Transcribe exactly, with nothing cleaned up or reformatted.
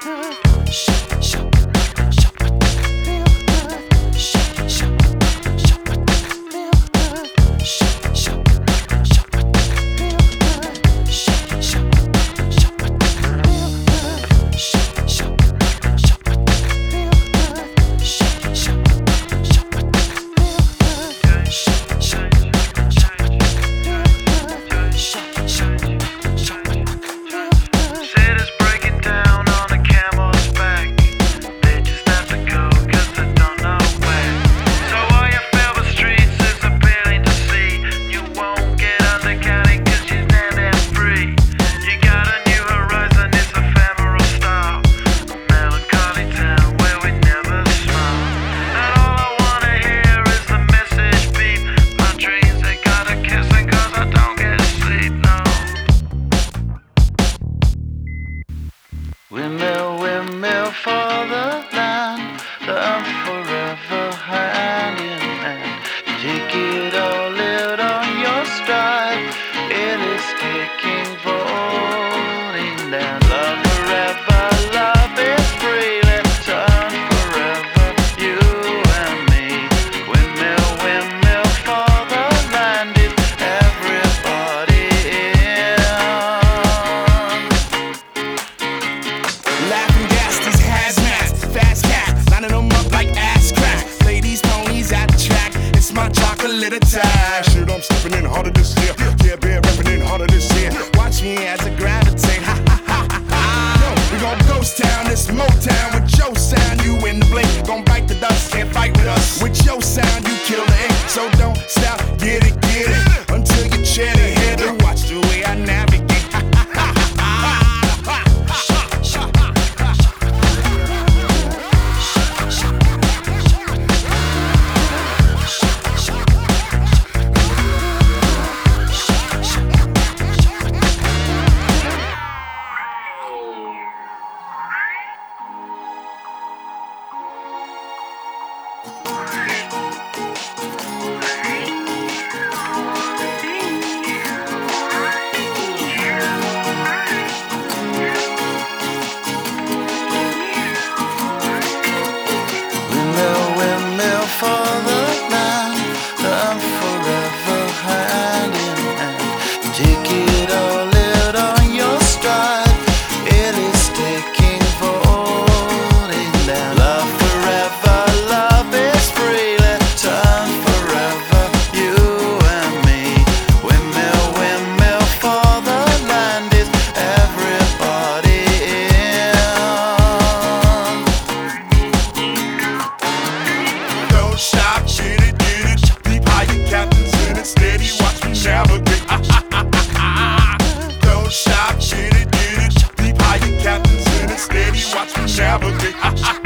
Windmill, windmill for the land, I'm forever hand in hand. Take it all, live on your stride. It is taking, falling down. Love forever, love is freely turn forever, you and me. Windmill, windmill for the land, is everybody in. Laughing gas, these hazmats, fast cats, lining them up like ass crack. Ladies, ponies at the track, it's my chocolate attack. Shit, I'm stepping in harder this year. Yeah, bear repping in harder this year. Watch me as I gravitate, ha ha ha ha ha. Yo, we gon' ghost town, this Motown with your sound. You in the blink, gon' bite the dust, can't fight with us. With your sound, you kill the ink, so don't stop, get it, get it, until you chat it, hit it. Watch the way I navigate. Windmill, windmill for the land, I'm forever hand in hand. Take it all, live on your stride. It is taking, falling down. Love forever, love is freely turn forever, you and me. Windmill, windmill for the land, is everybody in. Don't stop, get it, get it. Deep high, your captain's in it. Steady, watch me navigate. Don't stop, get it, get it. Deep high, your captain's in it. Steady, watch me navigate.